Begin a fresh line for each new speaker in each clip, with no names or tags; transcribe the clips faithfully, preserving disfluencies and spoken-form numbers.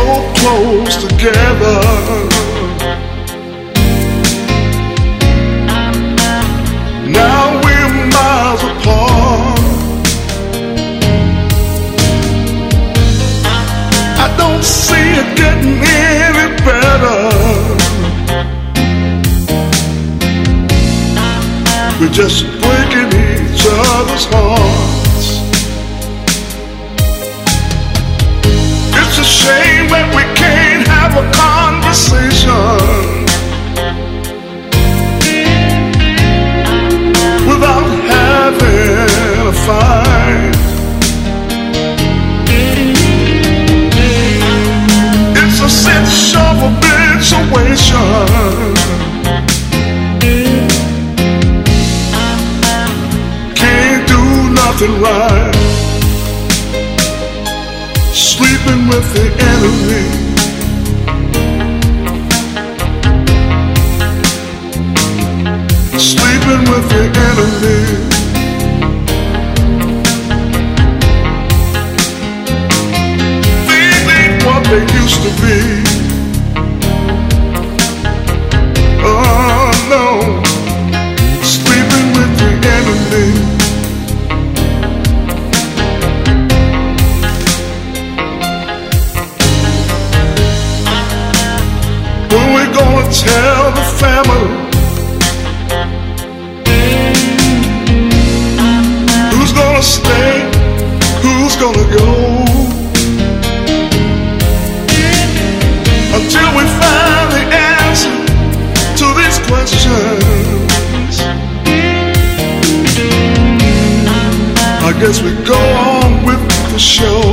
so close together. Now we're miles apart. I don't see it getting any better. We're just breaking each other's hearts. It's a shame that we can't have a conversation without having a fight. It's a sense of habituation. Can't do nothing right. Sleeping with the enemy. Sleeping with the enemy. These ain't what they used to be. Oh no. Sleeping with the enemy. When we gonna tell the family? Who's gonna stay? Who's gonna go? Until we find the answer to these questions, I guess we go on with the show.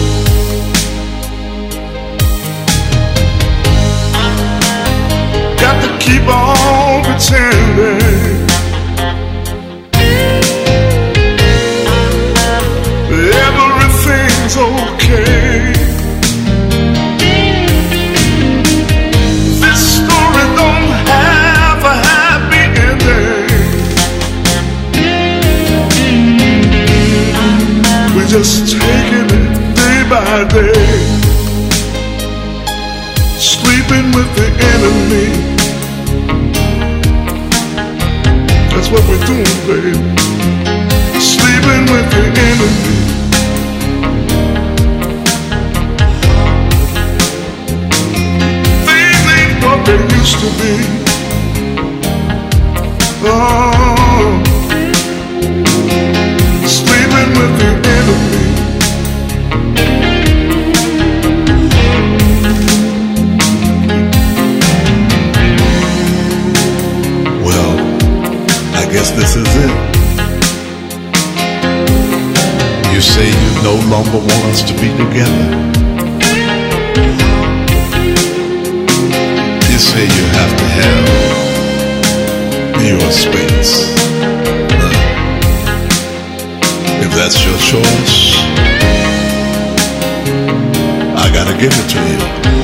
Got to keep on pretending everything's okay. This story don't have a happy ending. We're just taking it day by day. Sleeping with the enemy. That's what we're doing, baby. Sleeping with the enemy. Things ain't what they used to be. Oh, sleeping with the enemy.
Well, I guess this is it. You say you no longer want us to be together. You say you have to have your space. Uh, if that's your choice, I gotta give it to you.